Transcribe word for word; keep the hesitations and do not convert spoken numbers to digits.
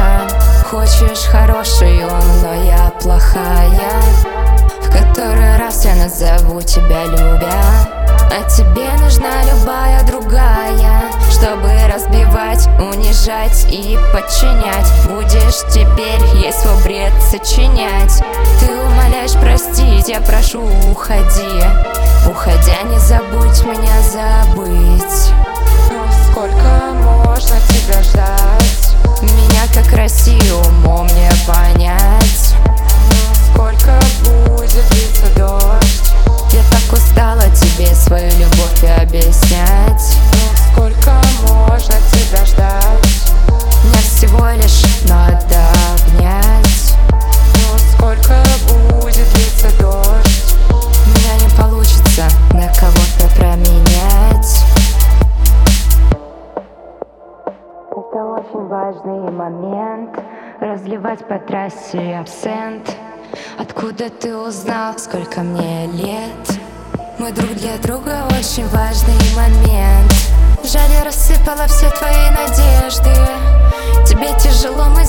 Хочешь хорошую, но я плохая. В который раз я назову тебя любя. А тебе нужна любая другая, чтобы разбивать, унижать и подчинять. Будешь теперь ей свой бред сочинять. Ты умоляешь простить, я прошу, уходи. Уходя, не забудь меня забыть. Ну сколько можно тебя ждать? Меня как Россию умом не понять. Сколько будет длиться дождь? Я так устала тебе свою любовь объяснять. Ну сколько можно тебя ждать? Меня всего лишь надо обнять. Ну сколько будет длиться дождь? Меня не получится на кого-то променять. Это очень важный момент. Разливать по трассе абсент. Откуда ты узнал, сколько мне лет? Мы друг для друга очень важный момент. Жаль, я рассыпала все твои надежды. Тебе тяжело, мы